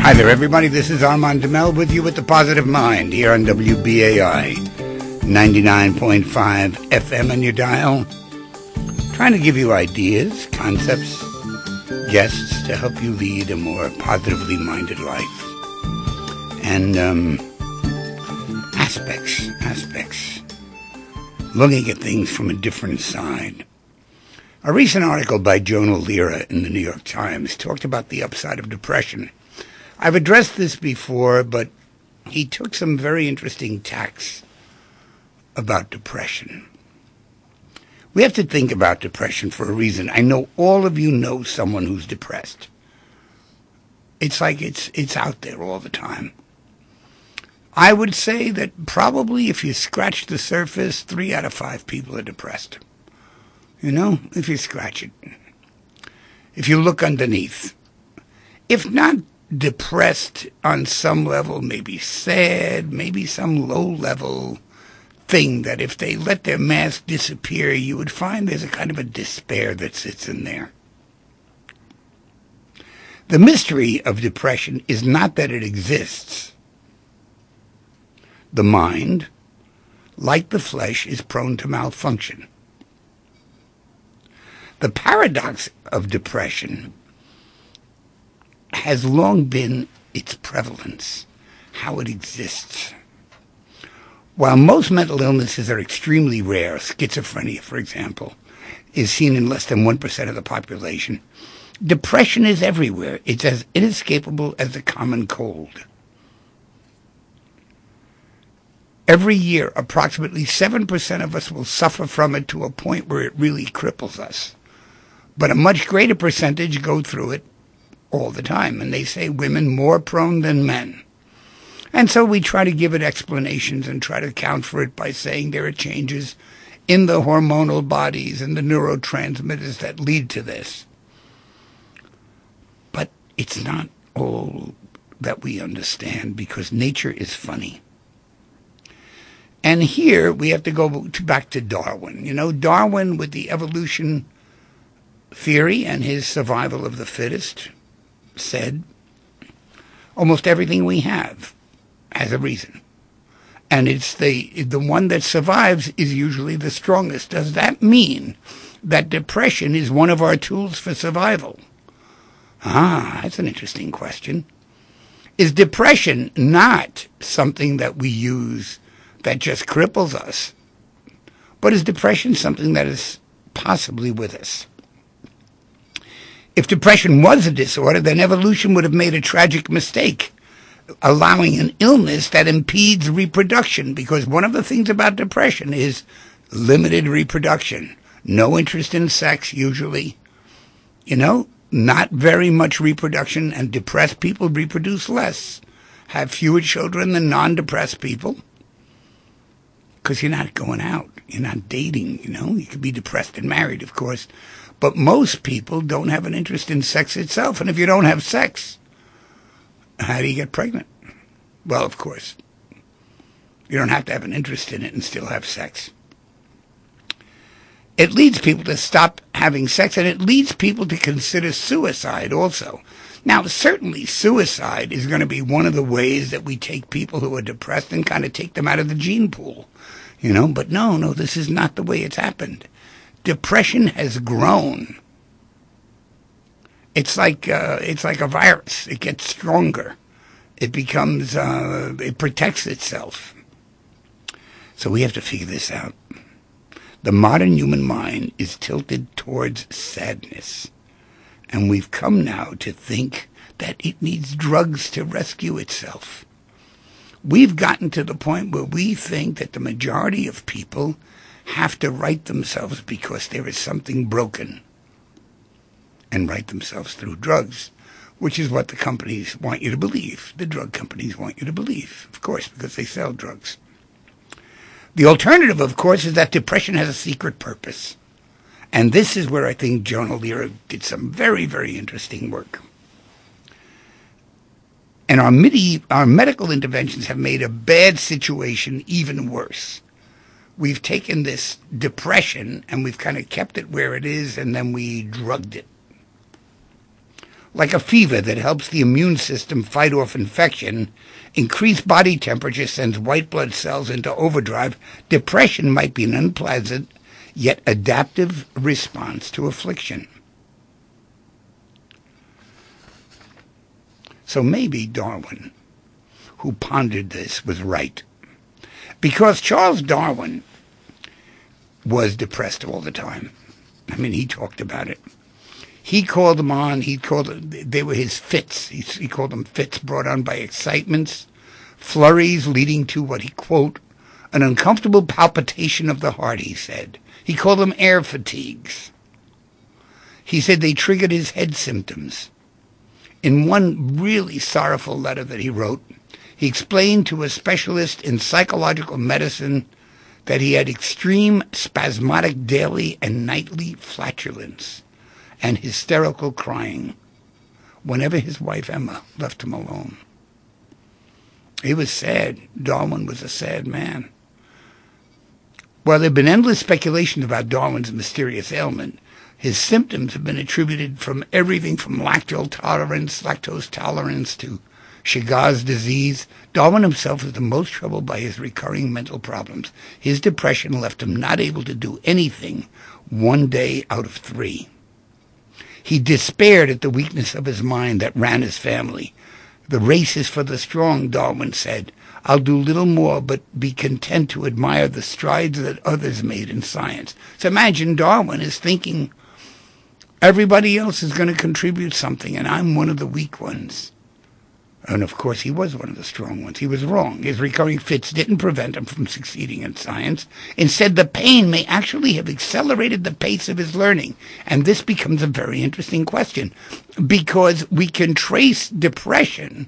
Hi there, everybody. This is Armand Demel with you with The Positive Mind here on WBAI 99.5 FM on your dial. Trying to give you ideas, concepts, guests to help you lead a more positively minded life. And aspects. Looking at things from a different side. A recent article by Jonah Lehrer in the New York Times talked about the upside of depression. I've addressed this before, but he took some very interesting tacks about depression. We have to think about depression for a reason. I know all of you know someone who's depressed. It's like it's out there all the time. I would say that probably if you scratch the surface, 3 out of 5 people are depressed. You know, if you scratch it. If you look underneath. If not depressed on some level, maybe sad, maybe some low-level thing that if they let their mask disappear, you would find there's a kind of a despair that sits in there. The mystery of depression is not that it exists. The mind, like the flesh, is prone to malfunction. The paradox of depression has long been its prevalence, how it exists. While most mental illnesses are extremely rare, schizophrenia, for example, is seen in less than 1% of the population, depression is everywhere. It's as inescapable as the common cold. Every year, approximately 7% of us will suffer from it to a point where it really cripples us. But a much greater percentage go through it all the time. And they say women more prone than men. And so we try to give it explanations and try to account for it by saying there are changes in the hormonal bodies and the neurotransmitters that lead to this. But it's not all that we understand because nature is funny. And here we have to go back to Darwin. You know, Darwin with the evolution theory and his survival of the fittest said almost everything we have has a reason. And it's the one that survives is usually the strongest. Does that mean that depression is one of our tools for survival? That's an interesting question. Is depression not something that we use that just cripples us? But is depression something that is possibly with us? If depression was a disorder, then evolution would have made a tragic mistake, allowing an illness that impedes reproduction, because one of the things about depression is limited reproduction. No interest in sex, usually. You know, not very much reproduction, and depressed people reproduce less, have fewer children than non-depressed people. Because you're not going out. You're not dating, you know. You could be depressed and married, of course. But most people don't have an interest in sex itself. And if you don't have sex, how do you get pregnant? Well, of course, you don't have to have an interest in it and still have sex. It leads people to stop having sex, and it leads people to consider suicide also. Now, certainly suicide is going to be one of the ways that we take people who are depressed and kind of take them out of the gene pool, you know. But no, this is not the way it's happened. Depression has grown. It's like a virus. It gets stronger. It becomes, it protects itself. So we have to figure this out. The modern human mind is tilted towards sadness. And we've come now to think that it needs drugs to rescue itself. We've gotten to the point where we think that the majority of people have to right themselves because there is something broken and right themselves through drugs, which is what the companies want you to believe. The drug companies want you to believe, of course, because they sell drugs. The alternative, of course, is that depression has a secret purpose. And this is where I think Jonah Lehrer did some very, very interesting work. And our medical interventions have made a bad situation even worse. We've taken this depression and we've kind of kept it where it is, and then we drugged it. Like a fever that helps the immune system fight off infection, increased body temperature sends white blood cells into overdrive. Depression might be an unpleasant, yet adaptive response to affliction. So maybe Darwin, who pondered this, was right. Because Charles Darwin was depressed all the time. I mean, he talked about it. He called them on. They were his fits. He called them fits brought on by excitements, flurries leading to what he, quote, an uncomfortable palpitation of the heart, he said. He called them air fatigues. He said they triggered his head symptoms. In one really sorrowful letter that he wrote, he explained to a specialist in psychological medicine that he had extreme spasmodic daily and nightly flatulence and hysterical crying whenever his wife Emma left him alone. He was sad. Darwin was a sad man. While there have been endless speculations about Darwin's mysterious ailment, his symptoms have been attributed from everything from lactose tolerance to Chagas disease. Darwin himself was the most troubled by his recurring mental problems. His depression left him not able to do anything 1 day out of 3. He despaired at the weakness of his mind that ran his family. The race is for the strong, Darwin said. I'll do little more but be content to admire the strides that others made in science. So imagine Darwin is thinking everybody else is going to contribute something, and I'm one of the weak ones. And of course, he was one of the strong ones. He was wrong. His recurring fits didn't prevent him from succeeding in science. Instead, the pain may actually have accelerated the pace of his learning. And this becomes a very interesting question, because we can trace depression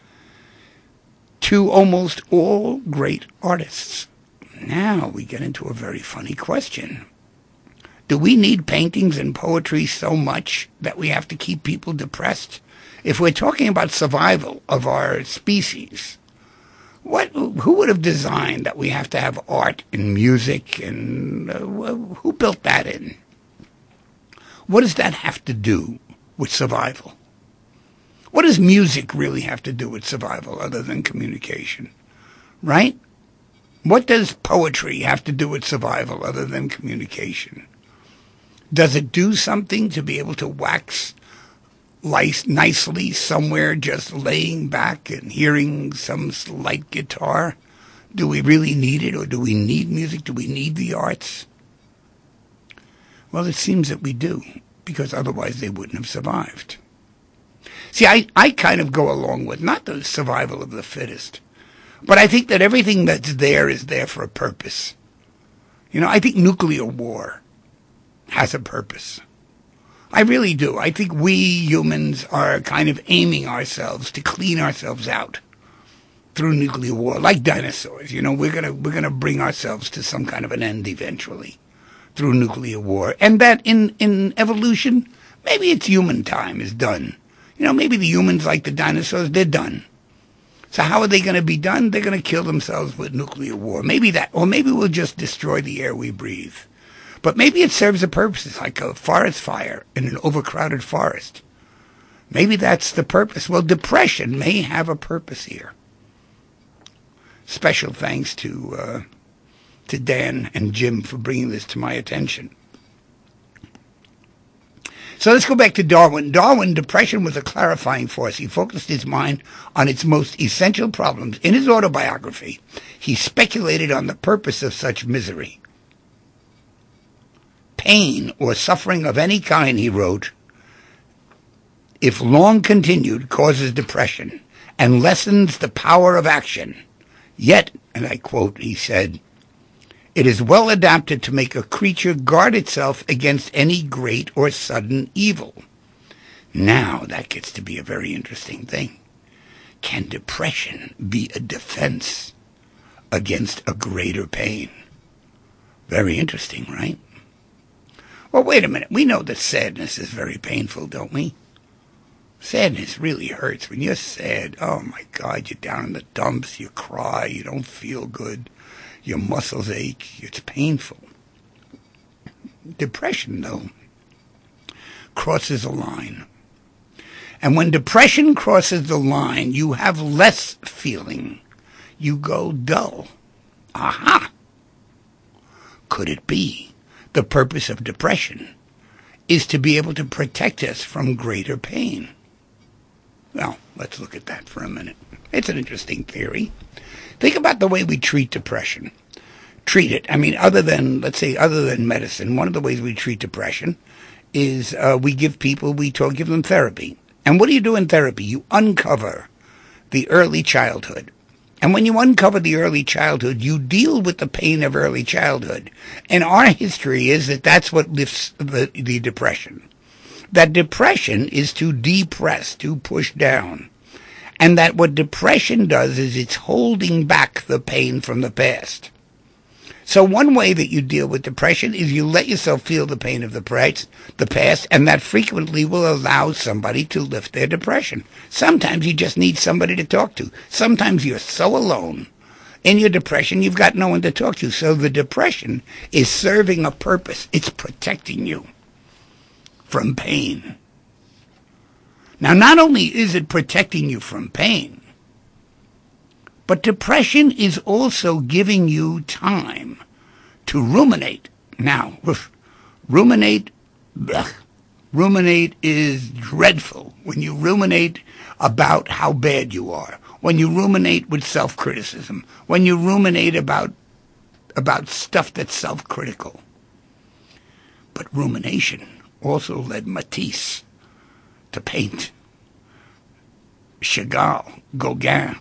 to almost all great artists. Now we get into a very funny question. Do we need paintings and poetry so much that we have to keep people depressed? If we're talking about survival of our species, who would have designed that we have to have art and music, and who built that in? What does that have to do with survival? What does music really have to do with survival other than communication? Right? What does poetry have to do with survival other than communication? Does it do something to be able to wax nicely somewhere just laying back and hearing some light guitar? Do we really need it, or do we need music? Do we need the arts? Well, it seems that we do, because otherwise they wouldn't have survived. See, I kind of go along with not the survival of the fittest, but I think that everything that's there is there for a purpose. You know, I think nuclear war has a purpose. I really do. I think we humans are kind of aiming ourselves to clean ourselves out through nuclear war, like dinosaurs. You know, we're gonna bring ourselves to some kind of an end eventually through nuclear war, and that in evolution, maybe it's human time is done. You know, maybe the humans, like the dinosaurs, they're done. So how are they going to be done? They're going to kill themselves with nuclear war. Maybe that, or maybe we'll just destroy the air we breathe. But maybe it serves a purpose, like a forest fire in an overcrowded forest. Maybe that's the purpose. Well, depression may have a purpose here. Special thanks to Dan and Jim for bringing this to my attention. So let's go back to Darwin. Darwin, depression was a clarifying force. He focused his mind on its most essential problems. In his autobiography, he speculated on the purpose of such misery. Pain or suffering of any kind, he wrote, if long continued, causes depression and lessens the power of action. Yet, and I quote, he said, it is well adapted to make a creature guard itself against any great or sudden evil. Now that gets to be a very interesting thing. Can depression be a defense against a greater pain? Very interesting, right? Well, wait a minute. We know that sadness is very painful, don't we? Sadness really hurts. When you're sad, oh my God, you're down in the dumps, you cry, you don't feel good, your muscles ache, it's painful. Depression, though, crosses a line. And when depression crosses the line, you have less feeling. You go dull. Aha! Could it be the purpose of depression is to be able to protect us from greater pain? Well, let's look at that for a minute. It's an interesting theory. Think about the way we treat depression. Treat it. I mean, other than medicine, one of the ways we treat depression is we give them therapy. And what do you do in therapy? You uncover the early childhood. And when you uncover the early childhood, you deal with the pain of early childhood. And our history is that that's what lifts the depression. That depression is to depress, to push down. And that what depression does is it's holding back the pain from the past. So one way that you deal with depression is you let yourself feel the pain of the past, and that frequently will allow somebody to lift their depression. Sometimes you just need somebody to talk to. Sometimes you're so alone in your depression, you've got no one to talk to. So the depression is serving a purpose. It's protecting you from pain. Now, not only is it protecting you from pain, but depression is also giving you time to ruminate. Now, ruminate is dreadful. When you ruminate about how bad you are, when you ruminate with self-criticism, when you ruminate about stuff that's self-critical. But rumination also led Matisse to paint, Chagall, Gauguin,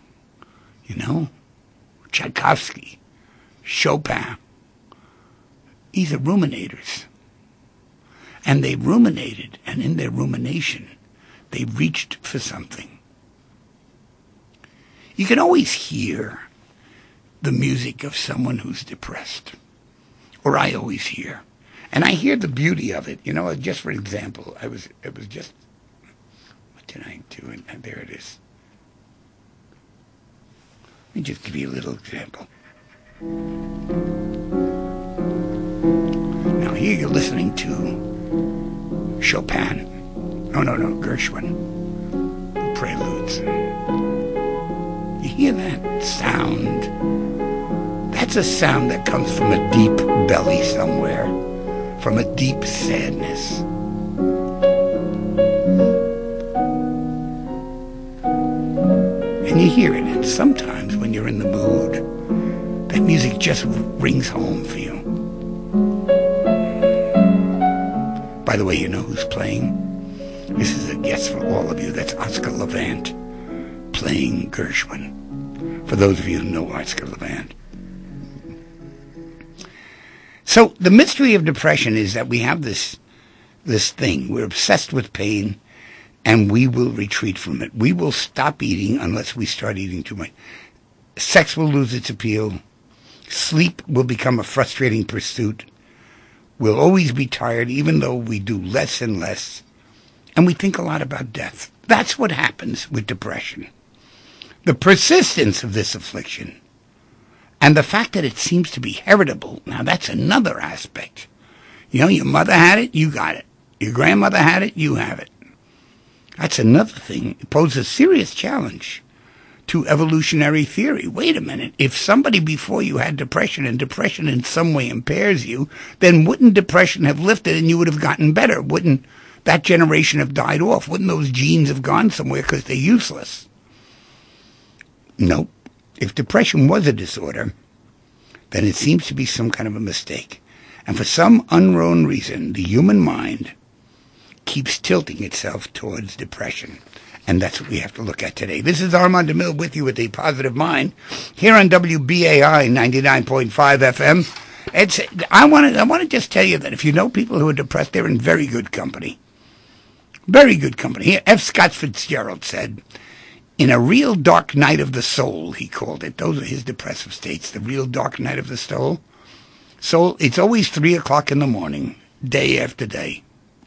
Tchaikovsky, Chopin. These are ruminators. And they ruminated, and in their rumination, they reached for something. You can always hear the music of someone who's depressed. Or I always hear. And I hear the beauty of it. Just for example, what did I do? And there it is. Let me just give you a little example. Now here you're listening to Chopin. No, Gershwin. Preludes. You hear that sound? That's a sound that comes from a deep belly somewhere, from a deep sadness. And you hear it, and sometimes when you're in the mood, that music just rings home for you. By the way, you know who's playing? This is a guess for all of you. That's Oscar Levant playing Gershwin. For those of you who know Oscar Levant. So the mystery of depression is that we have this thing. We're obsessed with pain, and we will retreat from it. We will stop eating unless we start eating too much. Sex will lose its appeal. Sleep will become a frustrating pursuit. We'll always be tired, even though we do less and less. And we think a lot about death. That's what happens with depression. The persistence of this affliction and the fact that it seems to be heritable, now that's another aspect. Your mother had it, you got it. Your grandmother had it, you have it. That's another thing. It poses a serious challenge to evolutionary theory. Wait a minute. If somebody before you had depression and depression in some way impairs you, then wouldn't depression have lifted and you would have gotten better? Wouldn't that generation have died off? Wouldn't those genes have gone somewhere because they're useless? Nope. If depression was a disorder, then it seems to be some kind of a mistake. And for some unknown reason, the human mind keeps tilting itself towards depression. And that's what we have to look at today. This is Armand DeMille with you with a positive mind here on WBAI 99.5 FM. I want to just tell you that if you know people who are depressed, they're in very good company. Very good company. Here, F. Scott Fitzgerald said, in a real dark night of the soul, he called it. Those are his depressive states, the real dark night of the soul. So it's always 3 o'clock in the morning, day after day.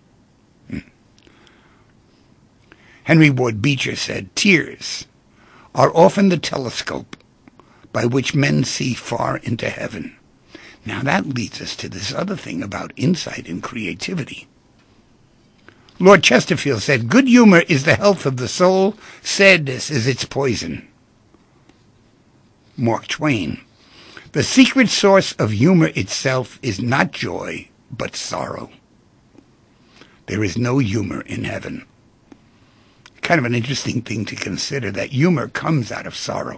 Henry Ward Beecher said, tears are often the telescope by which men see far into heaven. Now that leads us to this other thing about insight and creativity. Lord Chesterfield said, "Good humor is the health of the soul. Sadness is its poison." Mark Twain. The secret source of humor itself is not joy, but sorrow. There is no humor in heaven. Kind of an interesting thing to consider, that humor comes out of sorrow.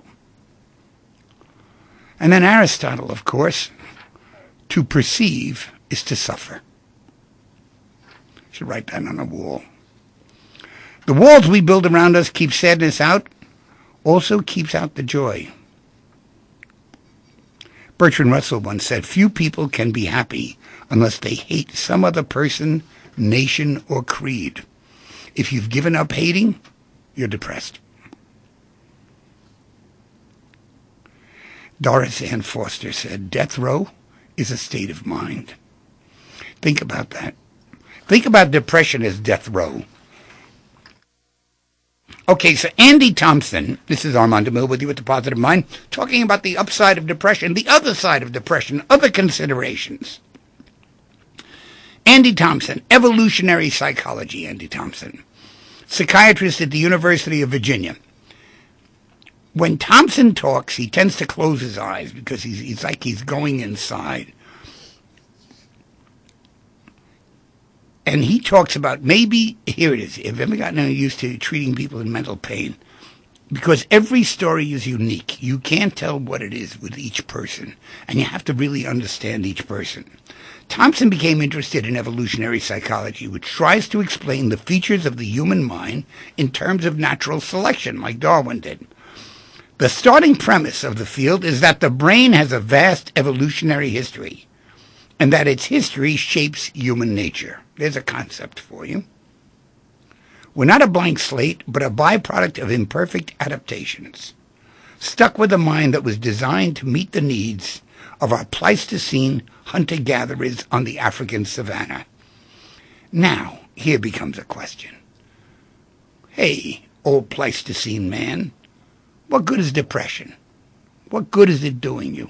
And then Aristotle, of course, to perceive is to suffer. Should write that on the wall. The walls we build around us keep sadness out, also keeps out the joy. Bertrand Russell once said, "Few people can be happy unless they hate some other person, nation, or creed. If you've given up hating, you're depressed." Doris Ann Foster said, "Death row is a state of mind." Think about that. Think about depression as death row. Okay, so Andy Thompson, this is Armand DeMille with you with The Positive Mind, talking about the upside of depression, the other side of depression, other considerations. Andy Thompson, evolutionary psychology, Andy Thompson, psychiatrist at the University of Virginia. When Thompson talks, he tends to close his eyes because he's like he's going inside. And he talks about maybe, here it is, have you ever gotten any used to treating people in mental pain? Because every story is unique. You can't tell what it is with each person. And you have to really understand each person. Thompson became interested in evolutionary psychology, which tries to explain the features of the human mind in terms of natural selection, like Darwin did. The starting premise of the field is that the brain has a vast evolutionary history, and that its history shapes human nature. There's a concept for you. We're not a blank slate, but a byproduct of imperfect adaptations, stuck with a mind that was designed to meet the needs of our Pleistocene hunter-gatherers on the African savanna. Now, here becomes a question. Hey, old Pleistocene man, what good is depression? What good is it doing you?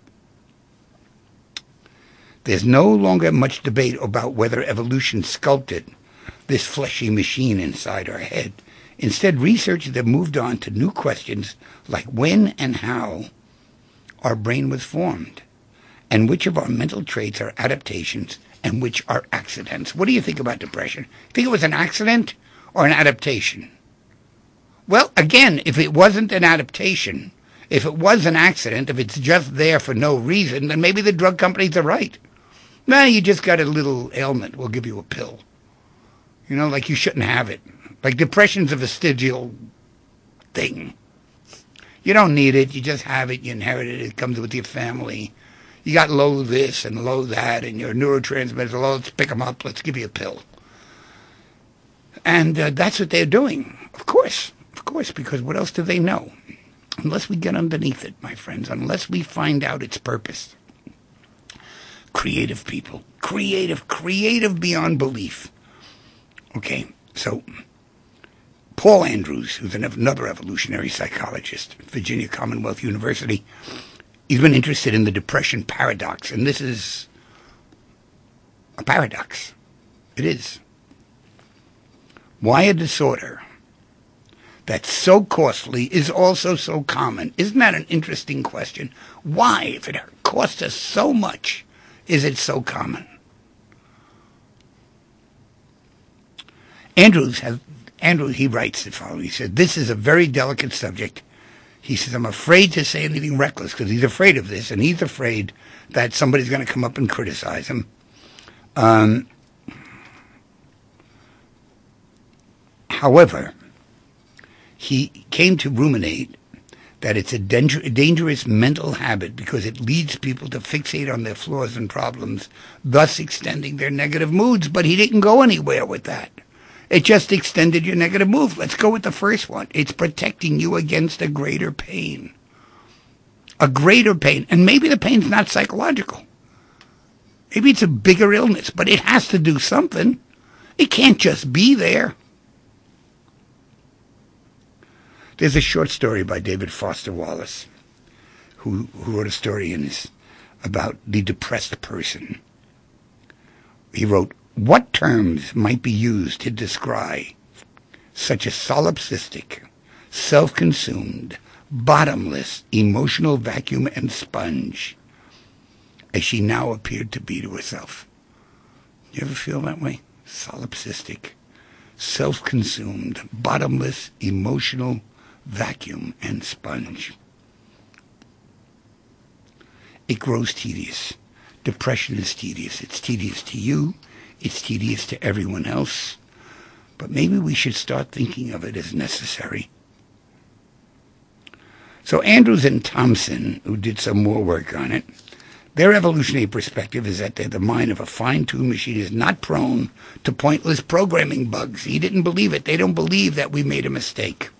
There's no longer much debate about whether evolution sculpted this fleshy machine inside our head. Instead, researchers have moved on to new questions like when and how our brain was formed, and which of our mental traits are adaptations and which are accidents. What do you think about depression? Think it was an accident or an adaptation? Well, again, if it wasn't an adaptation, if it was an accident, if it's just there for no reason, then maybe the drug companies are right. No, you just got a little ailment. We'll give you a pill. You know, like you shouldn't have it. Like depression's a vestigial thing. You don't need it. You just have it. You inherit it. It comes with your family. You got low this and low that, and your neurotransmitters, low, let's pick them up. Let's give you a pill. And that's what they're doing. Of course, because what else do they know? Unless we get underneath it, my friends, unless we find out its purpose. Creative people. Creative beyond belief. Okay, so Paul Andrews, who's another evolutionary psychologist at Virginia Commonwealth University, he's been interested in the depression paradox, and this is a paradox. It is. Why a disorder that's so costly is also so common? Isn't that an interesting question? Why, if it costs us so much, is it so common? Andrew, he writes the following. He said, "This is a very delicate subject." He says, "I'm afraid to say anything reckless," because he's afraid of this, and he's afraid that somebody's going to come up and criticize him. However, he came to ruminate that it's a dangerous mental habit because it leads people to fixate on their flaws and problems, thus extending their negative moods. But he didn't go anywhere with that. It just extended your negative mood. Let's go with the first one. It's protecting you against a greater pain. A greater pain. And maybe the pain's not psychological. Maybe it's a bigger illness, but it has to do something. It can't just be there. There's a short story by David Foster Wallace, who wrote a story about the depressed person. He wrote, What terms might be used to describe such a solipsistic, self-consumed, bottomless emotional vacuum and sponge as she now appeared to be to herself? You ever feel that way? Solipsistic, self-consumed, bottomless emotional vacuum and sponge. It grows tedious. Depression is tedious. It's tedious to you. It's tedious to everyone else. But maybe we should start thinking of it as necessary. So Andrews and Thompson, who did some more work on it, their evolutionary perspective is that the mind of a fine-tuned machine is not prone to pointless programming bugs. He didn't believe it. They don't believe that we made a mistake.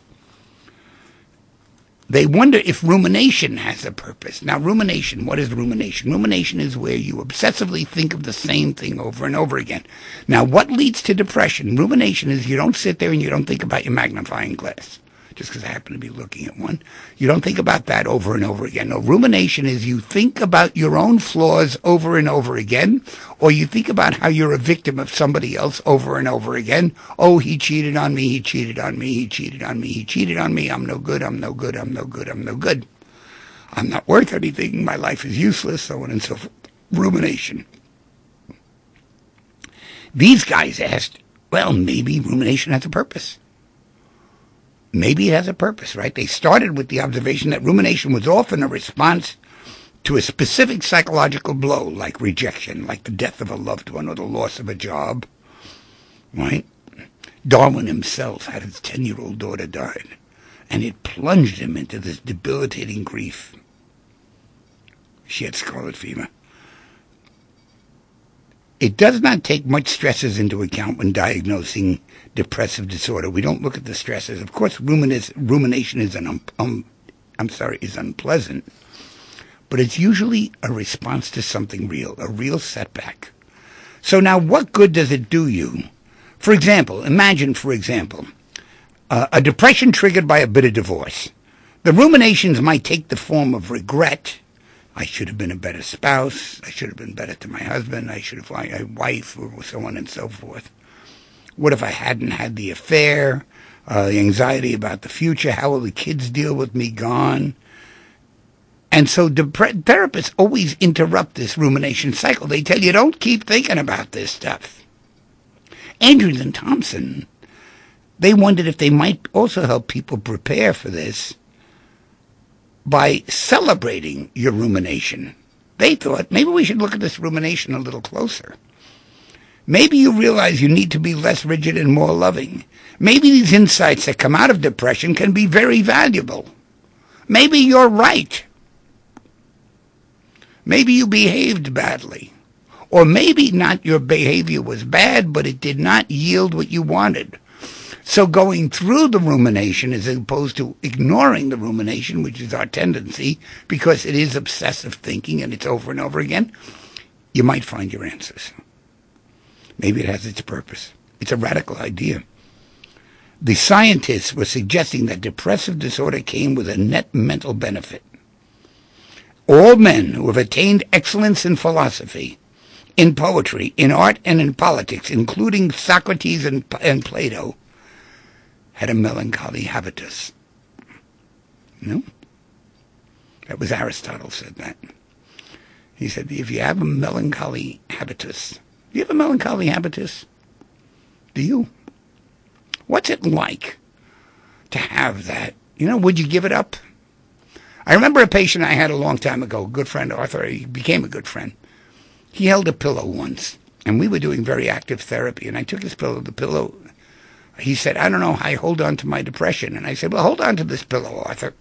They wonder if rumination has a purpose. Now, rumination, what is rumination? Rumination is where you obsessively think of the same thing over and over again. Now, what leads to depression? Rumination is you don't sit there and you don't think about your magnifying glass, just because I happen to be looking at one. You don't think about that over and over again. No, rumination is you think about your own flaws over and over again, or you think about how you're a victim of somebody else over and over again. Oh, he cheated on me, he cheated on me, he cheated on me, he cheated on me. I'm no good, I'm no good, I'm no good, I'm no good. I'm not worth anything, my life is useless, so on and so forth. Rumination. These guys asked, well, maybe rumination has a purpose. Maybe it has a purpose, right? They started with the observation that rumination was often a response to a specific psychological blow, like rejection, like the death of a loved one or the loss of a job, right? Darwin himself had his 10-year-old daughter died, and it plunged him into this debilitating grief. She had scarlet fever. It does not take much stresses into account when diagnosing depressive disorder. We don't look at the stresses. Of course, rumination is is unpleasant, but it's usually a response to something real, a real setback. So now, what good does it do you? For example, imagine, a depression triggered by a bitter divorce. The ruminations might take the form of regret. I should have been a better spouse. I should have been better to my husband. I should have liked a wife, or so on and so forth. What if I hadn't had the affair? The anxiety about the future. How will the kids deal with me gone? And so therapists always interrupt this rumination cycle. They tell you, don't keep thinking about this stuff. Andrews and Thompson, they wondered if they might also help people prepare for this by celebrating your rumination. They thought, maybe we should look at this rumination a little closer. Maybe you realize you need to be less rigid and more loving. Maybe these insights that come out of depression can be very valuable. Maybe you're right. Maybe you behaved badly. Or maybe not your behavior was bad, but it did not yield what you wanted. So going through the rumination as opposed to ignoring the rumination, which is our tendency, because it is obsessive thinking and it's over and over again, you might find your answers. Maybe it has its purpose. It's a radical idea. The scientists were suggesting that depressive disorder came with a net mental benefit. All men who have attained excellence in philosophy, in poetry, in art, and in politics, including Socrates and Plato, had a melancholy habitus. No? That was Aristotle said that. He said, if you have a melancholy habitus, do you have a melancholy habitus? Do you? What's it like to have that? Would you give it up? I remember a patient I had a long time ago, a good friend, Arthur. He became a good friend. He held a pillow once, and we were doing very active therapy, and I took his pillow, he said, I don't know how I hold on to my depression. And I said, well, hold on to this pillow, Arthur.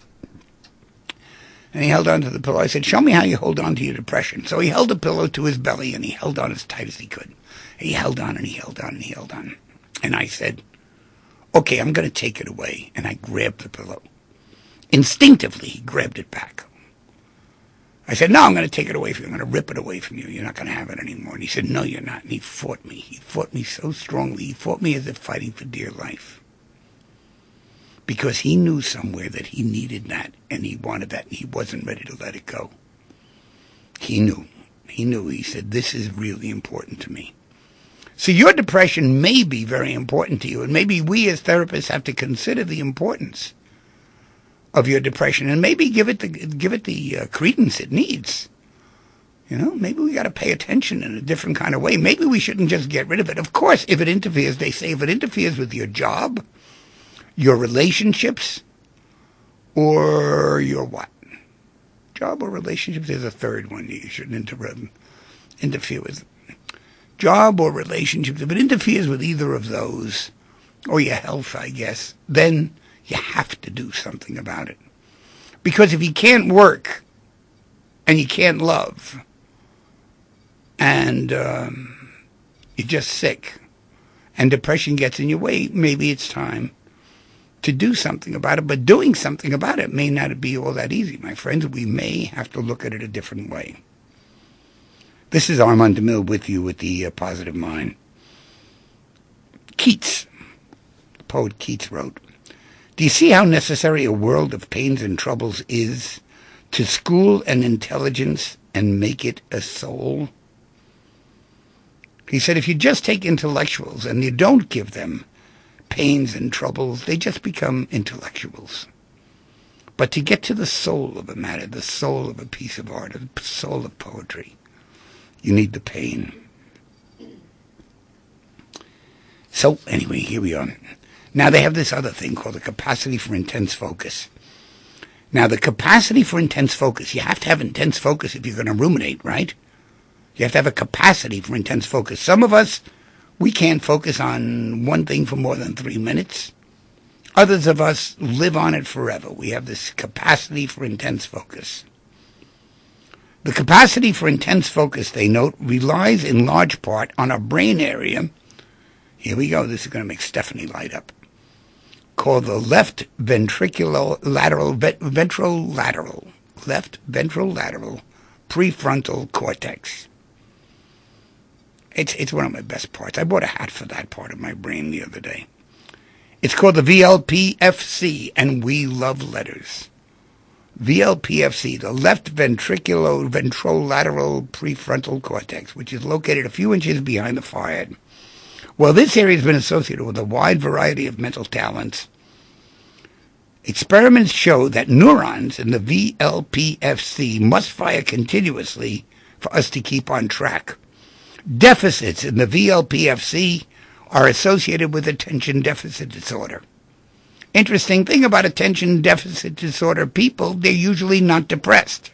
And he held on to the pillow. I said, show me how you hold on to your depression. So he held the pillow to his belly, and he held on as tight as he could. He held on, and he held on, and he held on. And I said, okay, I'm going to take it away. And I grabbed the pillow. Instinctively, he grabbed it back. I said, no, I'm going to take it away from you. I'm going to rip it away from you. You're not going to have it anymore. And he said, no, you're not. And he fought me. He fought me so strongly. He fought me as if fighting for dear life. Because he knew somewhere that he needed that, and he wanted that, and he wasn't ready to let it go. He knew. He said, this is really important to me. So your depression may be very important to you, and maybe we as therapists have to consider the importance of your depression, and maybe give it the credence it needs. You know, maybe we got to pay attention in a different kind of way. Maybe we shouldn't just get rid of it. Of course, if it interferes, they say, if it interferes with your job, your relationships, or your what? Job or relationships? There's a third one you shouldn't interfere with. Job or relationships. If it interferes with either of those, or your health, I guess, then you have to do something about it. Because if you can't work, and you can't love, and you're just sick, and depression gets in your way, maybe it's time to do something about it. But doing something about it may not be all that easy, my friends. We may have to look at it a different way. This is Armand DeMille with you with the Positive Mind. Keats, the poet Keats, wrote, "Do you see how necessary a world of pains and troubles is to school an intelligence and make it a soul?" He said, if you just take intellectuals and you don't give them pains and troubles, they just become intellectuals. But to get to the soul of a matter, the soul of a piece of art, the soul of poetry, you need the pain. So anyway, here we are. Now they have this other thing called the capacity for intense focus. Now the capacity for intense focus, you have to have intense focus if you're going to ruminate, right? You have to have a capacity for intense focus. Some of us, we can't focus on one thing for more than 3 minutes. Others of us live on it forever. We have this capacity for intense focus. The capacity for intense focus, they note, relies in large part on a brain area. Here we go. This is going to make Stephanie light up. Called the left ventrolateral prefrontal cortex. It's one of my best parts. I bought a hat for that part of my brain the other day. It's called the VLPFC, and we love letters. VLPFC, the left ventrolateral prefrontal cortex, which is located a few inches behind the forehead. Well, this area has been associated with a wide variety of mental talents. Experiments show that neurons in the VLPFC must fire continuously for us to keep on track. Deficits in the VLPFC are associated with attention deficit disorder. Interesting thing about attention deficit disorder people, they're usually not depressed.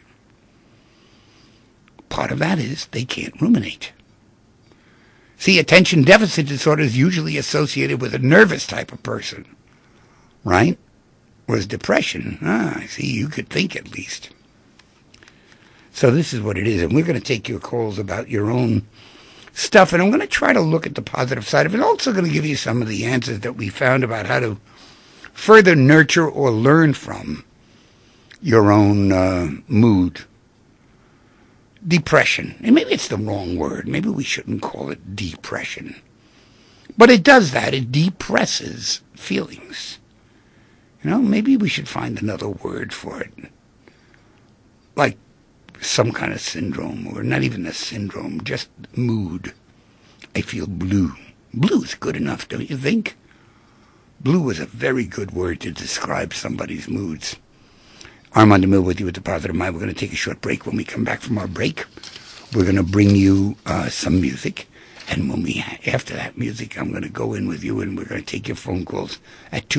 Part of that is they can't ruminate. See, attention deficit disorder is usually associated with a nervous type of person, right? Whereas depression, see, you could think at least. So this is what it is, and we're going to take your calls about your own stuff, and I'm going to try to look at the positive side of it. Also going to give you some of the answers that we found about how to further nurture or learn from your own mood. Depression. And maybe it's the wrong word. Maybe we shouldn't call it depression. But it does that. It depresses feelings. You know, maybe we should find another word for it. Like some kind of syndrome, or not even a syndrome, just mood. I feel blue. Blue is good enough, don't you think? Blue is a very good word to describe somebody's moods. Armand DeMille with you with the Positive Mind. We're going to take a short break. When we come back from our break, we're going to bring you some music. And after that music, I'm going to go in with you, and we're going to take your phone calls at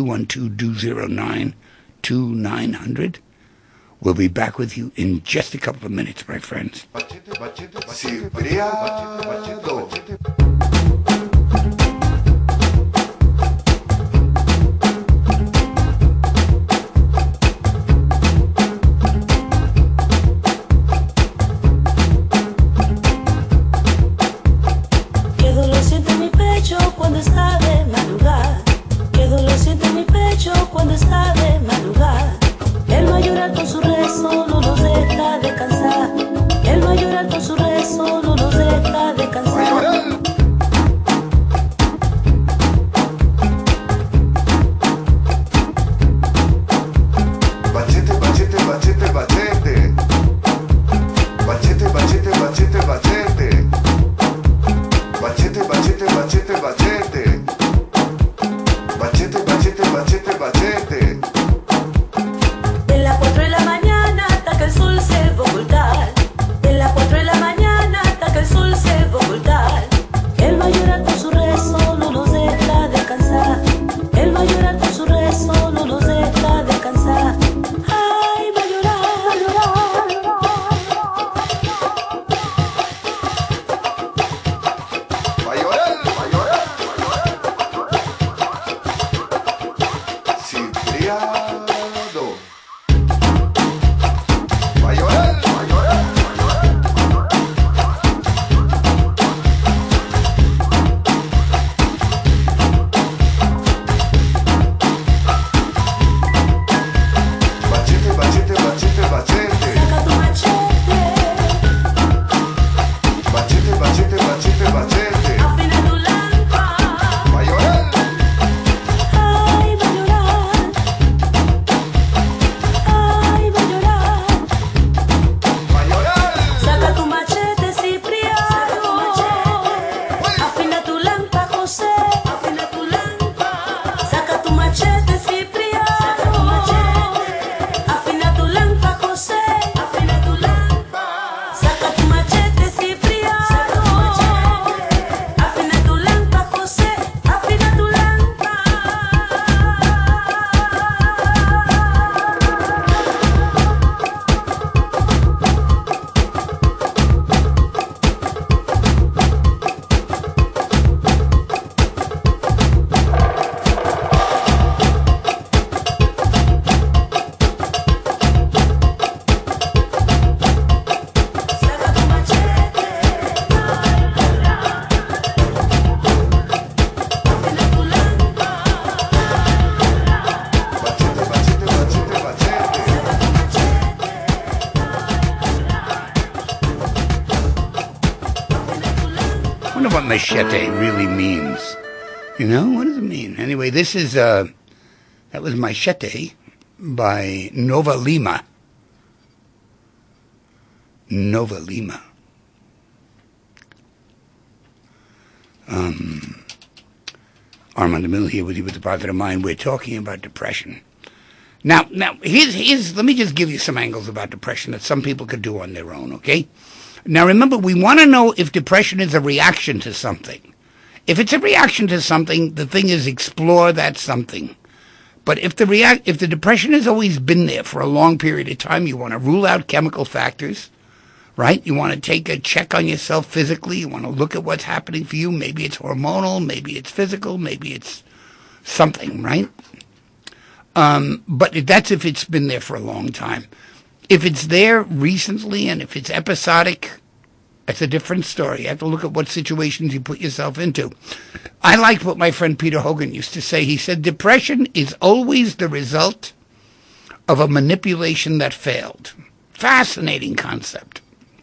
212-209-2900. We'll be back with you in just a couple of minutes, my friends. Cuando está de madrugada, qué dolor siente en mi pecho cuando está de madrugada. Él va a llorar con su rezo, no nos deja descansar. Él va a llorar con su rezo, no nos deja descansar. Bachete, bachete, bachete, bachete. Bachete, bachete, bachete, bachete. Bachete, bachete, bachete. bachete, bachete. De las 4 de la mañana hasta que el sol se va a ocultar. De las 4 de la mañana hasta que el sol se va a ocultar. Él va a llorar con su rezo, no nos deja descansar. Él va a llorar con su rezo, no nos deja descansar. Ay, va a llorar, va a llorar. Va a llorar, va a llorar, va a llorar. Cipriano. Va a llorar, va a llorar, va a llorar. Bachete, bachete, bachete, bachete. Saca tu machete, Bachete, bachete, bachete, bachete. afina tu lámpara. Va a llorar. Ay, va a llorar. Ay, va a llorar. Va a llorar. Saca tu machete, Cipriano. Afina tu lámpara, José. Afina tu lámpara. Saca tu machete, Cipriano. Afina tu lámpara, José. Afina tu lámpara. Saca tu machete, Cipriano. Afina tu lámpara, José. Afina tu lámpara. Saca tu machete, afina tu lámpara. Bachete, bachete, bachete, bachete. I wonder what machete really means. You know, what does it mean? Anyway, this is, that was Machete by Nova Lima. Nova Lima. Armand DeMille here with you with the Positive Mind. We're talking about depression. Now, here's, let me just give you some angles about depression that some people could do on their own, okay? Now, remember, we want to know if depression is a reaction to something. If it's a reaction to something, the thing is explore that something. But if the depression has always been there for a long period of time, you want to rule out chemical factors, right? You want to take a check on yourself physically. You want to look at what's happening for you. Maybe it's hormonal, maybe it's physical, maybe it's something, right? But that's if it's been there for a long time. If it's there recently and if it's episodic, that's a different story. You have to look at what situations you put yourself into. I liked what my friend Peter Hogan used to say. He said, depression is always the result of a manipulation that failed. Fascinating concept.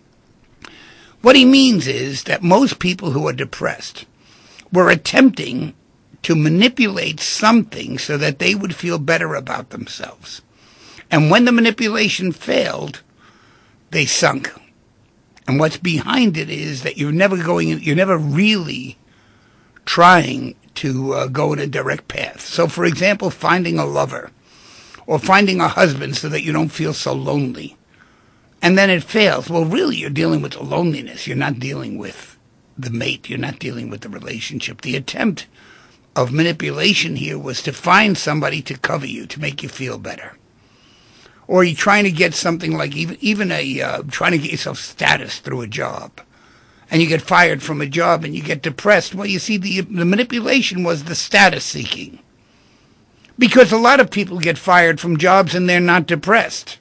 What he means is that most people who are depressed were attempting to manipulate something so that they would feel better about themselves. And when the manipulation failed, they sunk. And what's behind it is that you're never really trying to go in a direct path. So, for example, finding a lover or finding a husband so that you don't feel so lonely. And then it fails. Well, really, you're dealing with the loneliness. You're not dealing with the mate. You're not dealing with the relationship. The attempt of manipulation here was to find somebody to cover you, to make you feel better. Or you're trying to get something like trying to get yourself status through a job. And you get fired from a job and you get depressed. Well, you see, the manipulation was the status seeking. Because a lot of people get fired from jobs and they're not depressed.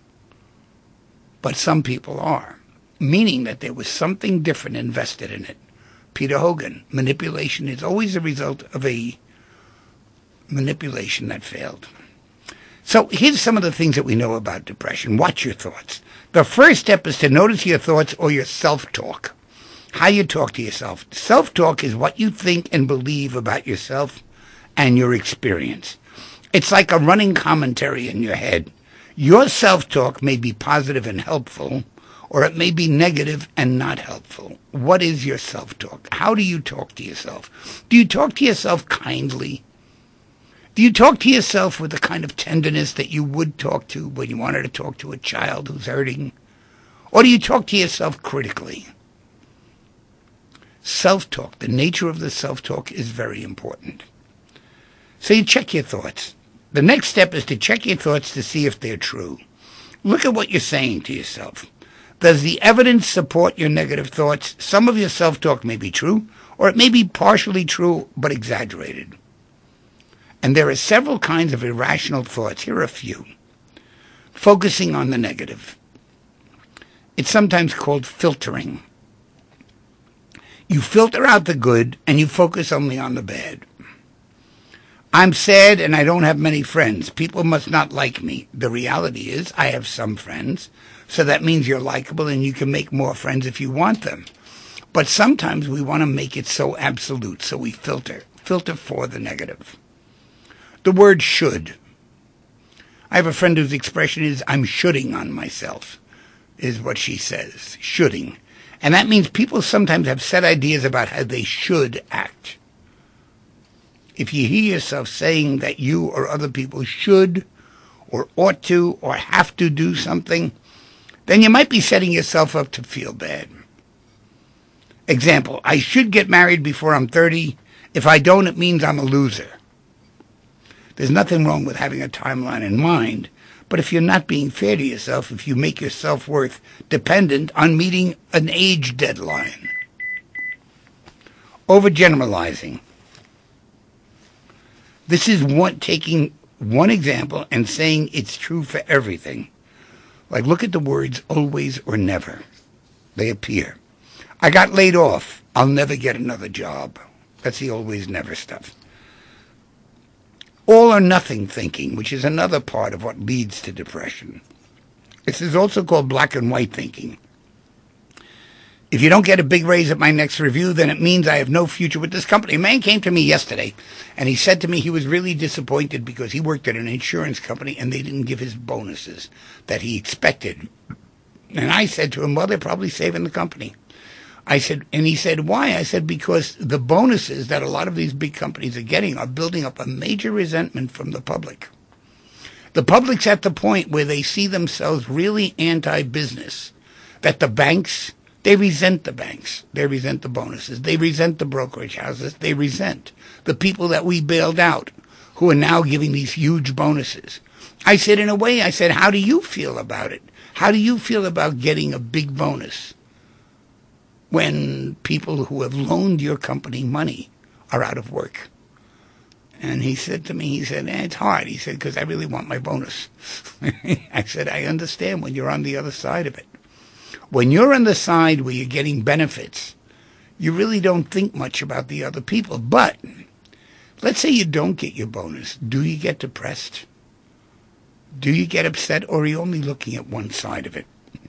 But some people are. Meaning that there was something different invested in it. Peter Hogan, manipulation is always a result of a manipulation that failed. So here's some of the things that we know about depression. Watch your thoughts. The first step is to notice your thoughts or your self-talk. How you talk to yourself. Self-talk is what you think and believe about yourself and your experience. It's like a running commentary in your head. Your self-talk may be positive and helpful, or it may be negative and not helpful. What is your self-talk? How do you talk to yourself? Do you talk to yourself kindly? Do you talk to yourself with the kind of tenderness that you would talk to when you wanted to talk to a child who's hurting? Or do you talk to yourself critically? Self-talk, the nature of the self-talk is very important. So you check your thoughts. The next step is to check your thoughts to see if they're true. Look at what you're saying to yourself. Does the evidence support your negative thoughts? Some of your self-talk may be true, or it may be partially true, but exaggerated. And there are several kinds of irrational thoughts. Here are a few. Focusing on the negative. It's sometimes called filtering. You filter out the good, and you focus only on the bad. I'm sad and I don't have many friends. People must not like me. The reality is I have some friends, so that means you're likable and you can make more friends if you want them. But sometimes we want to make it so absolute, so we filter for the negative. The word should. I have a friend whose expression is, I'm shoulding on myself, is what she says, shoulding. And that means people sometimes have set ideas about how they should act. If you hear yourself saying that you or other people should or ought to or have to do something, then you might be setting yourself up to feel bad. Example, I should get married before I'm 30. If I don't, it means I'm a loser. There's nothing wrong with having a timeline in mind, but if you're not being fair to yourself, if you make your self-worth dependent on meeting an age deadline. Overgeneralizing. This is taking one example and saying it's true for everything. Like, look at the words always or never. They appear. I got laid off. I'll never get another job. That's the always never stuff. All or nothing thinking, which is another part of what leads to depression. This is also called black and white thinking. If you don't get a big raise at my next review, then it means I have no future with this company. A man came to me yesterday, and he said to me he was really disappointed because he worked at an insurance company and they didn't give his bonuses that he expected. And I said to him, well, they're probably saving the company. And he said, why? I said, because the bonuses that a lot of these big companies are getting are building up a major resentment from the public. The public's at the point where they see themselves really anti-business, that the banks, they resent the banks. They resent the bonuses. They resent the brokerage houses. They resent the people that we bailed out who are now giving these huge bonuses. I said, in a way, how do you feel about it? How do you feel about getting a big bonus when people who have loaned your company money are out of work? And he said to me, it's hard. He said, because I really want my bonus. I said, I understand when you're on the other side of it. When you're on the side where you're getting benefits, you really don't think much about the other people. But let's say you don't get your bonus. Do you get depressed? Do you get upset, or are you only looking at one side of it?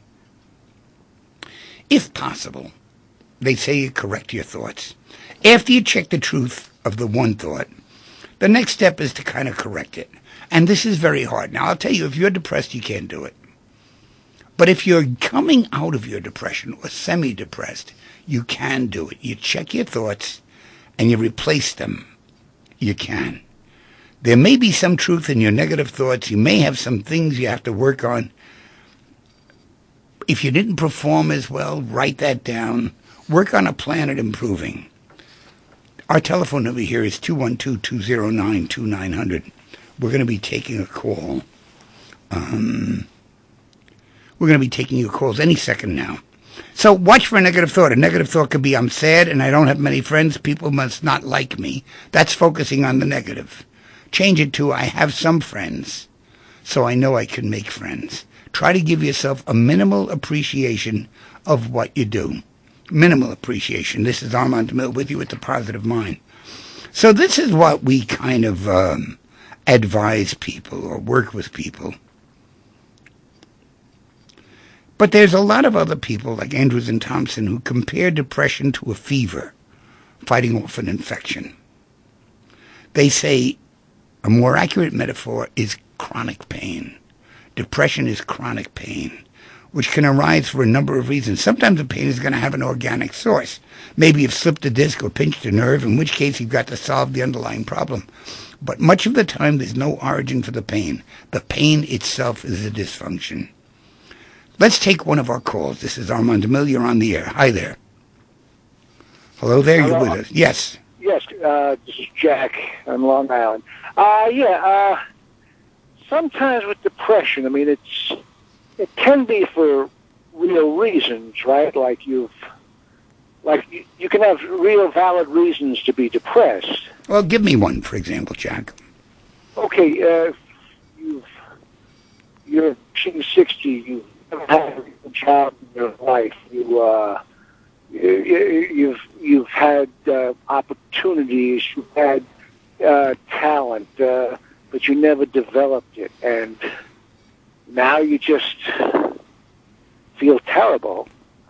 If possible, they say you correct your thoughts. After you check the truth of the one thought, the next step is to kind of correct it. And this is very hard. Now, I'll tell you, if you're depressed, you can't do it. But if you're coming out of your depression or semi-depressed, you can do it. You check your thoughts and you replace them. You can. There may be some truth in your negative thoughts. You may have some things you have to work on. If you didn't perform as well, write that down. Work on a plan at improving. Our telephone number here is 212-209-2900. We're going to be taking a call. We're going to be taking your calls any second now. So watch for a negative thought. A negative thought could be, I'm sad and I don't have many friends. People must not like me. That's focusing on the negative. Change it to, I have some friends, so I know I can make friends. Try to give yourself a minimal appreciation of what you do. Minimal appreciation. This is Armand DeMille with you with the Positive Mind. So this is what we kind of advise people or work with people. But there's a lot of other people like Andrews and Thompson who compare depression to a fever fighting off an infection. They say a more accurate metaphor is chronic pain. Depression is chronic pain. which can arise for a number of reasons. Sometimes the pain is going to have an organic source. Maybe you've slipped a disc or pinched a nerve, in which case you've got to solve the underlying problem. But much of the time, there's no origin for the pain. The pain itself is a dysfunction. Let's take one of our calls. This is Armand DeMille. You're on the air. Hi there. Hello there. Hello. You're with us. Yes. Yes, this is Jack on Long Island. Sometimes with depression, I mean, it can be for real reasons, right? Like you can have real valid reasons to be depressed. Well, give me one, for example, Jack. Okay, you're 60, you haven't had a job in your life, you've had opportunities, you've had talent, but you never developed it, and now you just feel terrible.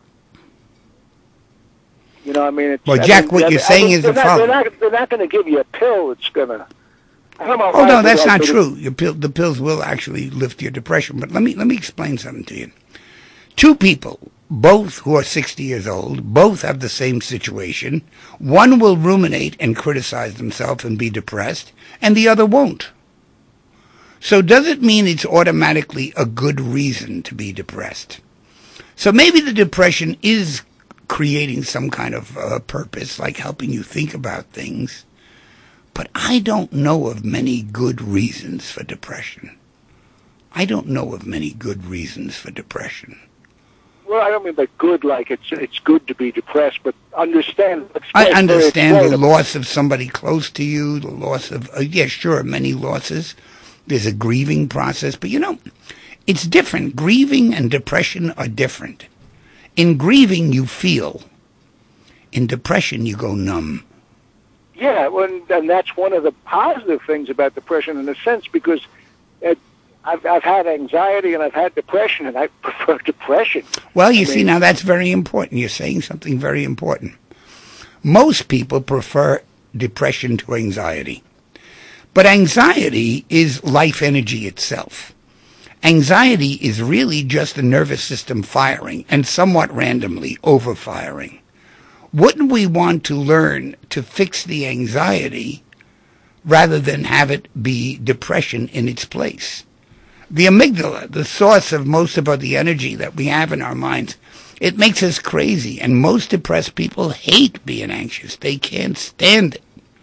You know, I mean, Jack, what you're saying is the problem. They're not going to give you a pill that's going to. Oh no, that's not true. The pills will actually lift your depression. But let me explain something to you. Two people, both who are 60 years old, both have the same situation. One will ruminate and criticize themselves and be depressed, and the other won't. So does it mean it's automatically a good reason to be depressed? So maybe the depression is creating some kind of purpose, like helping you think about things. But I don't know of many good reasons for depression. I don't know of many good reasons for depression. Well, I don't mean by good, like it's good to be depressed, but understand. I understand the loss of somebody close to you, the loss of, many losses. There's a grieving process, but it's different. Grieving and depression are different. In grieving, you feel. In depression, you go numb. Yeah, and that's one of the positive things about depression in a sense, because I've had anxiety and I've had depression, and I prefer depression. Well, you see, now that's very important. You're saying something very important. Most people prefer depression to anxiety. But anxiety is life energy itself. Anxiety is really just the nervous system firing, and somewhat randomly overfiring. Wouldn't we want to learn to fix the anxiety rather than have it be depression in its place? The amygdala, the source of most of the energy that we have in our minds, it makes us crazy, and most depressed people hate being anxious. They can't stand it.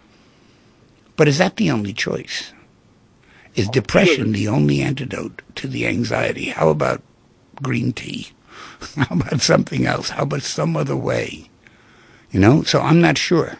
But is that the only choice? Is depression the only antidote to the anxiety? How about green tea? How about something else? How about some other way? So I'm not sure.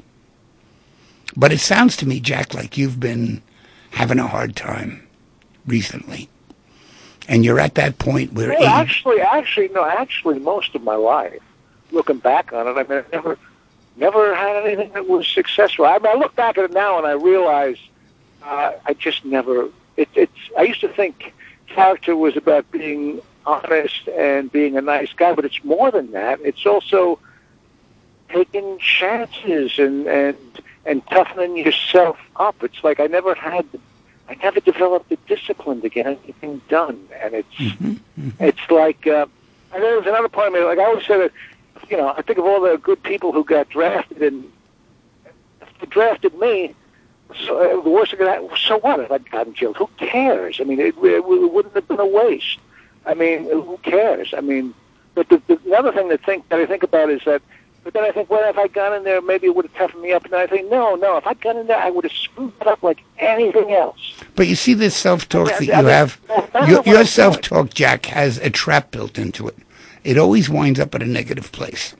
But it sounds to me, Jack, like you've been having a hard time recently. And you're at that point where... Well, actually, most of my life, looking back on it, I mean, I never had anything that was successful. I look back at it now and I realize I just never... I used to think character was about being honest and being a nice guy, but it's more than that. It's also taking chances and toughening yourself up. It's like I never developed the discipline to get anything done, and it's like. And then there's another part of me. Like I always say that, I think of all the good people who got drafted, and if they drafted me, so the worst thing that. So what if I'd gotten killed? Who cares? I mean, it wouldn't have been a waste. I mean, who cares? I mean, but the other thing that I think about is that. But then I think, well, if I'd gone in there, maybe it would have toughened me up. And then I think, no, if I'd gone in there, I would have screwed it up like anything else. But you see this self-talk that you have, your self-talk, Jack, has a trap built into it. It always winds up at a negative place.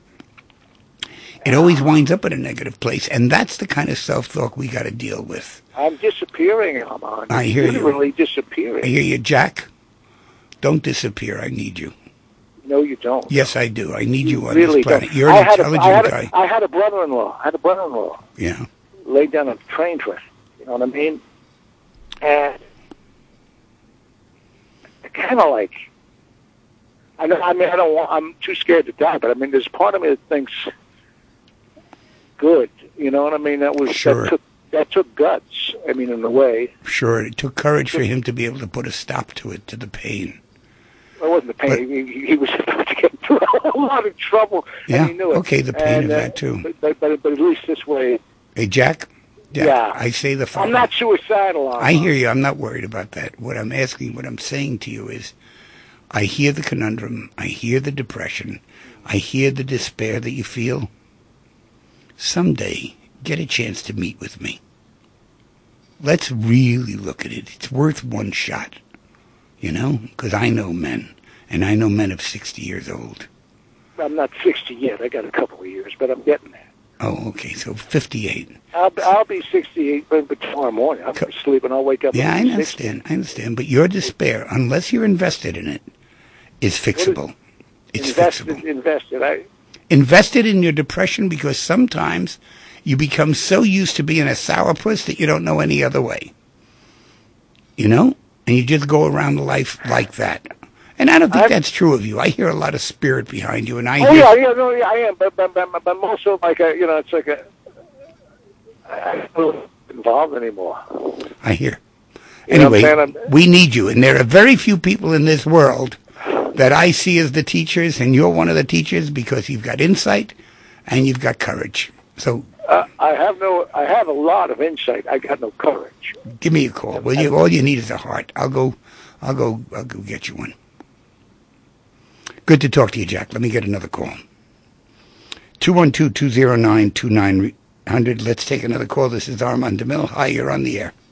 It always winds up at a negative place. And that's the kind of self-talk we got to deal with. I'm disappearing, Armand. I hear you. Literally disappearing. I hear you, Jack. Don't disappear. I need you. No, you don't. Yes, I do. I need you on really this planet. Don't. You're an intelligent guy. I had a brother-in-law. Yeah. Laid down on a train track. You know what I mean? And kind of like, I'm too scared to die, but I mean, there's part of me that thinks, good. You know what I mean? That took guts. I mean, in a way. Sure. It took courage for him to be able to put a stop to it, to the pain. It wasn't the pain. But- He was about to get into a lot of trouble, Yeah, and he knew it. okay, the pain And, of that, too. But at least this way, Hey, Jack? Yeah. I say the following. I'm not suicidal. I hear you. I'm not worried about that. What I'm saying to you is, I hear the conundrum. I hear the depression. I hear the despair that you feel. Someday, get a chance to meet with me. Let's really look at it. It's worth one shot. Because I know men. And I know men of 60 years old. I'm not 60 yet. I got a couple of years, but I'm getting there. Oh, okay. So 58. I'll be 68 but tomorrow morning. I'm sleeping. I'll wake up. Yeah, I and be 60. understand. But your despair, unless you're invested in it, is fixable. It's fixable. Invested in your depression, because sometimes you become so used to being a sourpuss that you don't know any other way. And you just go around life like that. And I don't think that's true of you. I hear a lot of spirit behind you, and I hear... I am, but I'm also like it's like I'm not involved anymore. I hear. You know what I'm Anyway, saying? we need you, and there are very few people in this world that I see as the teachers, and you're one of the teachers because you've got insight and you've got courage. So I have a lot of insight. I got no courage. give me a call, will you? All you need is a heart. I'll go get you one. Good to talk to you, Jack. Let me get another call. 212-209-2900. Let's take another call. This is Armand DeMille. Hi, you're on the air.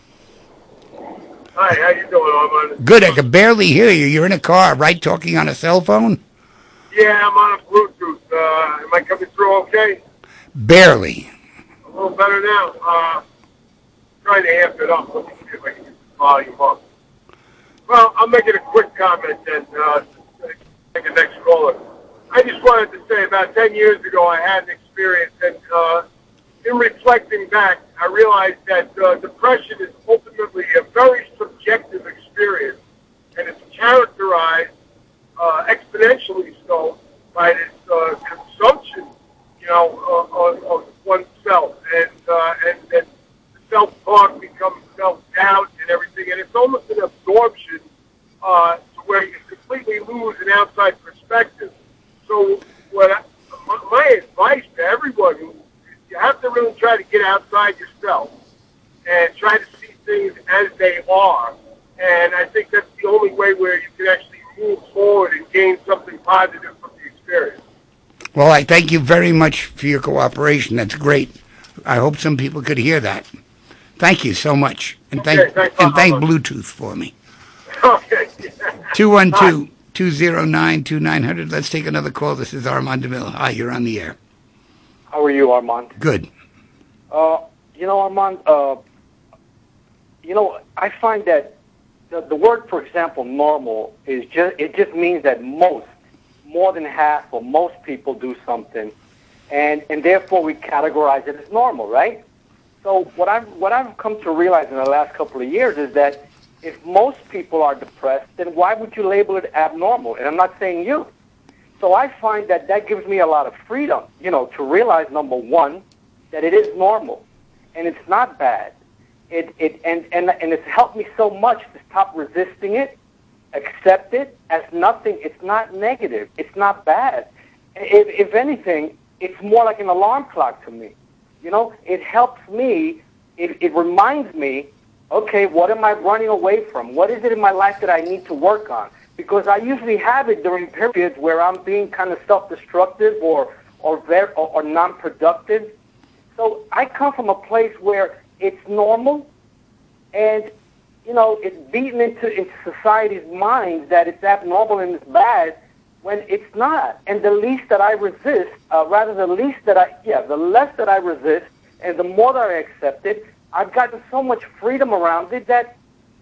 Hi, how you doing, Armand? Good. I can barely hear you. You're in a car, right? Talking on a cell phone? Yeah, I'm on a Bluetooth. Am I coming through okay? Barely. A little better now. Trying to amp it up. Let me see if I can get the volume up. Well, I'm making a quick comment and take the next caller. I just wanted to say about 10 years ago I had an experience, and in reflecting back, I realized that depression is ultimately a very subjective experience, and it's characterized exponentially so by this consumption, of oneself, and the self-talk becomes self-doubt and everything, and it's almost an absorption to where you completely lose an outside perspective. So my advice to everyone, you have to really try to get outside yourself and try to see things as they are. And I think that's the only way where you can actually move forward and gain something positive from the experience. Well, I thank you very much for your cooperation. That's great. I hope some people could hear that. Thank you so much. And thank Bluetooth for me. Okay. 212-209-2900. Let's take another call. This is Armand DeMille. Hi, you're on the air. How are you, Armand? Good. Armand, I find that the word, for example, normal, it just means that more than half or most people do something, and therefore we categorize it as normal, right? So what I've come to realize in the last couple of years is that if most people are depressed, then why would you label it abnormal? And I'm not saying you. So I find that gives me a lot of freedom, to realize, number one, that it is normal, and it's not bad. And it's helped me so much to stop resisting it, accept it as nothing. It's not negative. It's not bad. If anything, it's more like an alarm clock to me. It helps me. It reminds me, okay, what am I running away from? What is it in my life that I need to work on? Because I usually have it during periods where I'm being kind of self-destructive or non-productive. So I come from a place where it's normal, and it's beaten into society's mind that it's abnormal and it's bad when it's not. And the least that I resist, the less that I resist, and the more that I accept it, I've gotten so much freedom around it that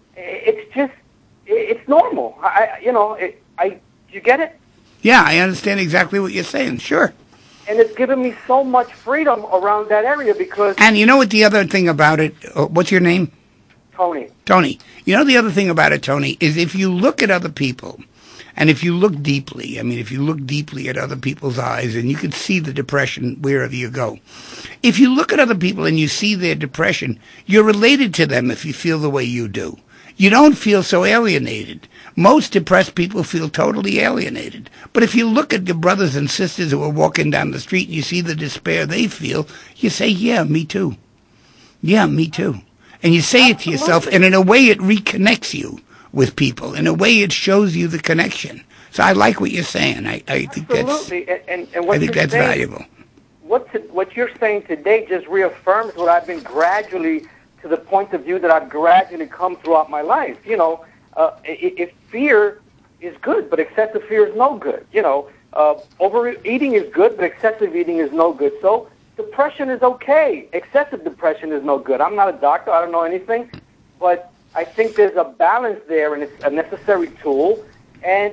it's normal. You get it? Yeah, I understand exactly what you're saying. Sure. And it's given me so much freedom around that area because... And you know what the other thing about it, what's your name? Tony. Tony. The other thing about it, Tony, is if you look at other people, and if you look deeply, if you look deeply at other people's eyes, and you can see the depression wherever you go. If you look at other people and you see their depression, you're related to them if you feel the way you do. you don't feel so alienated. Most depressed people feel totally alienated. But if you look at your brothers and sisters who are walking down the street and you see the despair they feel, you say, yeah, me too. Yeah, me too. And you say it to yourself, and in a way it reconnects you with people. In a way it shows you the connection. So I like what you're saying. I think that's valuable. What you're saying today just reaffirms what I've been gradually, to the point of view that I've gradually come throughout my life. You know, if fear is good, but excessive fear is no good. You know, overeating is good, but excessive eating is no good. So depression is okay. Excessive depression is no good. I'm not a doctor. I don't know anything. But I think there's a balance there, and it's a necessary tool. And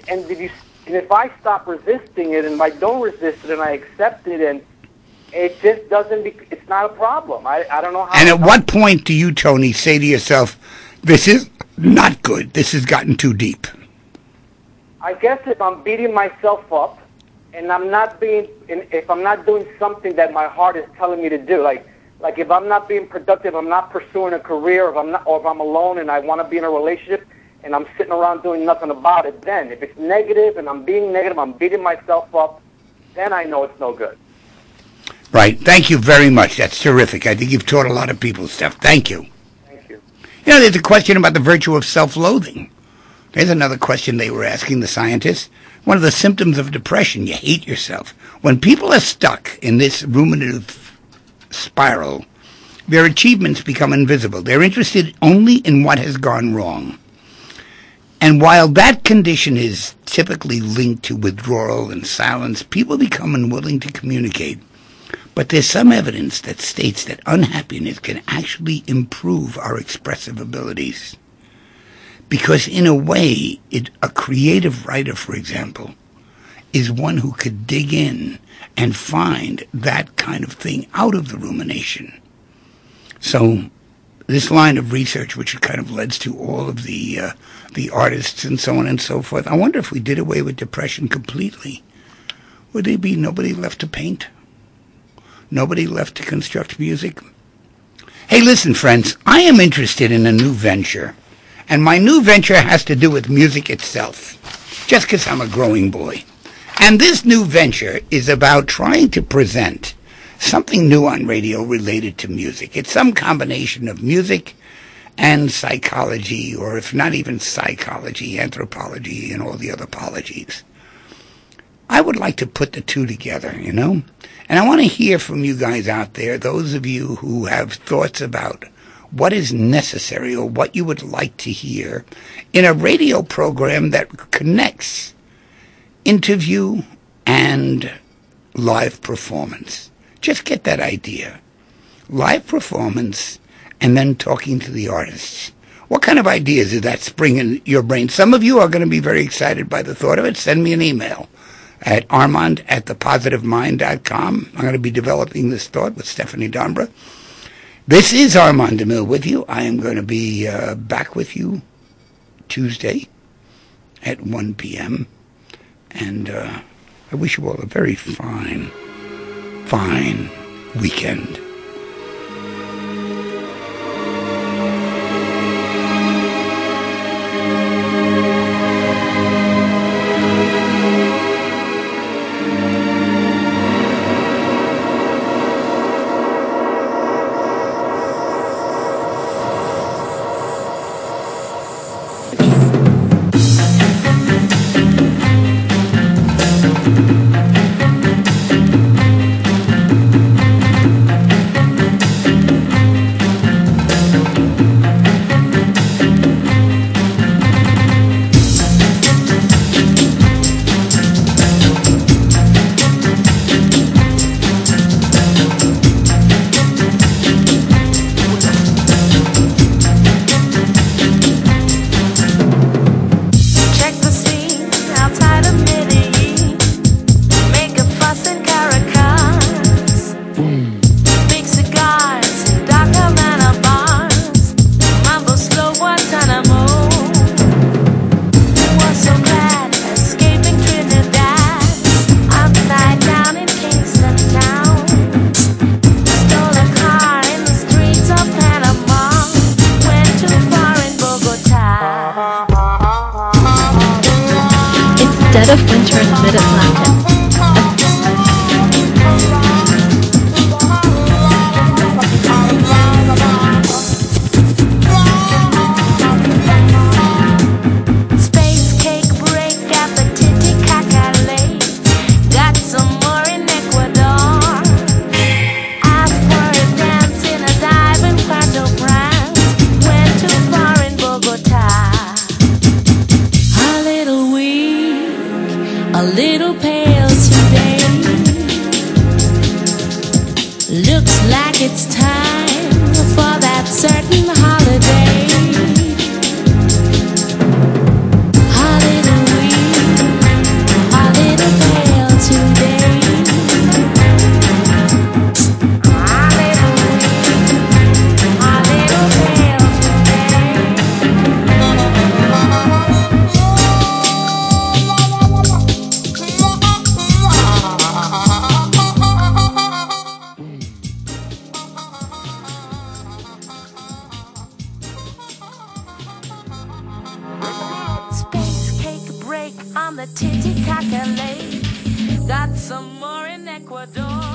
if I stop resisting it, and if I don't resist it, and I accept it, and it just doesn't, it's not a problem. I don't know how. And at what point do you, Tony, say to yourself, this is not good, this has gotten too deep? I guess if I'm beating myself up, and if I'm not doing something that my heart is telling me to do, like if I'm not being productive, I'm not pursuing a career, or if I'm alone and I want to be in a relationship, and I'm sitting around doing nothing about it, then if it's negative and I'm being negative, I'm beating myself up, then I know it's no good. Right. Thank you very much. That's terrific. I think you've taught a lot of people stuff. Thank you. Thank you. You know, there's a question about the virtue of self-loathing. There's another question they were asking the scientists. One of the symptoms of depression, you hate yourself. When people are stuck in this ruminative spiral, their achievements become invisible. They're interested only in what has gone wrong. And while that condition is typically linked to withdrawal and silence, people become unwilling to communicate. But there's some evidence that states that unhappiness can actually improve our expressive abilities. Because in a way, a creative writer, for example, is one who could dig in and find that kind of thing out of the rumination. So this line of research, which kind of leads to all of the artists and so on and so forth, I wonder if we did away with depression completely, would there be nobody left to paint? Nobody left to construct music? Hey, listen, friends, I am interested in a new venture, and my new venture has to do with music itself, just because I'm a growing boy. And this new venture is about trying to present something new on radio related to music. It's some combination of music and psychology, or if not even psychology, anthropology, and all the other apologies. I would like to put the two together, you know? And I want to hear from you guys out there, those of you who have thoughts about what is necessary or what you would like to hear in a radio program that connects interview and live performance. Just get that idea. Live performance and then talking to the artists. What kind of ideas did that spring in your brain? Some of you are going to be very excited by the thought of it. Send me an email at armand@thepositivemind.com. I'm going to be developing this thought with Stephanie Dombra. This is Armand DeMille with you. I am going to be back with you Tuesday at 1 p.m. And I wish you all a very fine weekend. dead of winter in mid-Atlantic. Space cake break at the Titicaca Lake. Got some more in Ecuador. Asked for a dance in a dive in Port-au-Prince. Went too far in Bogota. A little weak, a little pale today. Looks like it's time for that certain holiday. A little weak, a little pale today. A little weak, a little pale Space cake break on the Titicaca Lake. Got some more in Ecuador.